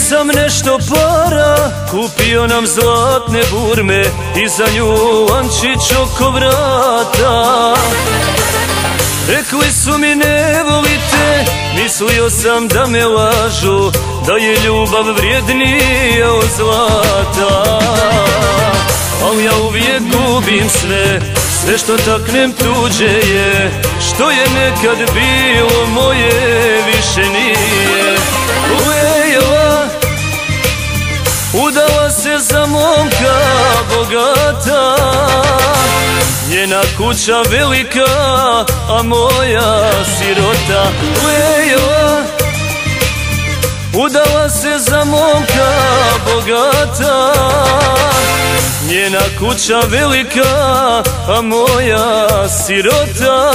sam nešto para, kupio nam zlatne burme i za nju lančić oko vrata. Rekli su mi ne volite, mislio sam da me lažu, da je ljubav vrijednija od zlata. Al ja uvijek gubim sve, sve što taknem tuđe je, što je nekad bilo moje više nije. Lejla udala se za momka bogata, njena kuća velika, a moja sirota. Lejla udala se za momka bogata, njena kuća velika, a moja sirota.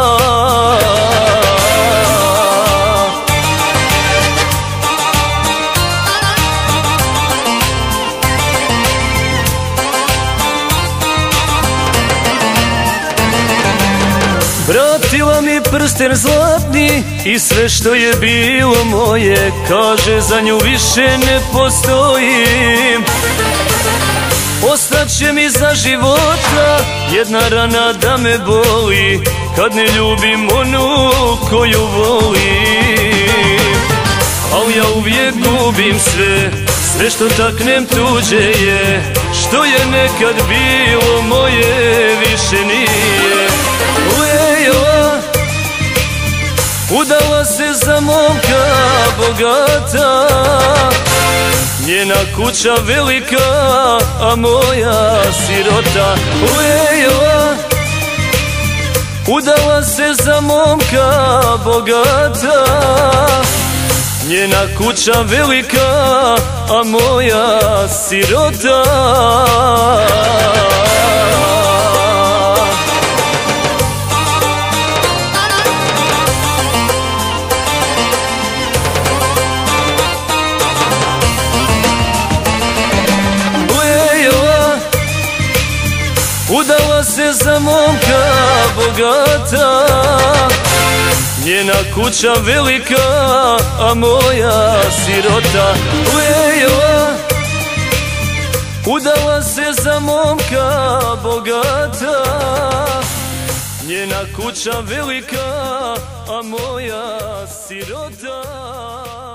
Vratila mi prsten zlatni i sve što je bilo moje, kaže za nju više ne postojim. Ostaće mi za života jedna rana da me boli, kad ne ljubim onu koju volim. Al ja uvijek gubim sve, sve što taknem tuđe je, što je nekad bilo moje više nije. Lejla udala se za momka bogata, njena kuća velika, a moja sirota. Lejla udala se za momka bogata, njena kuća velika, a moja sirota. Udala se za momka bogata, njena kuća velika, a moja sirota. Lejla udala se za momka bogata, njena kuća velika, a moja sirota.